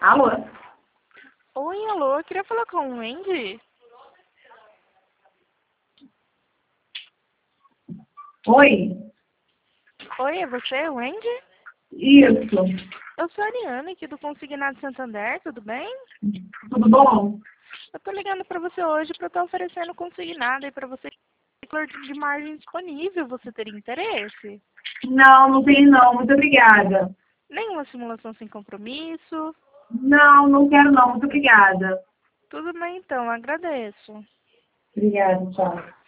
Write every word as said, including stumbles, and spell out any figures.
Alô? Oi, alô, eu queria falar com o Wendy. Oi? Oi, é você, Wendy? Isso. Eu sou a Ariane, aqui do Consignado Santander, tudo bem? Tudo bom? Eu tô ligando pra você hoje pra estar oferecendo consignado aí pra você de margem disponível. Você teria interesse? Não, não tem não. Muito obrigada. Nenhuma simulação sem compromisso? Não, não quero não. Muito obrigada. Tudo bem então, agradeço. Obrigada, tchau.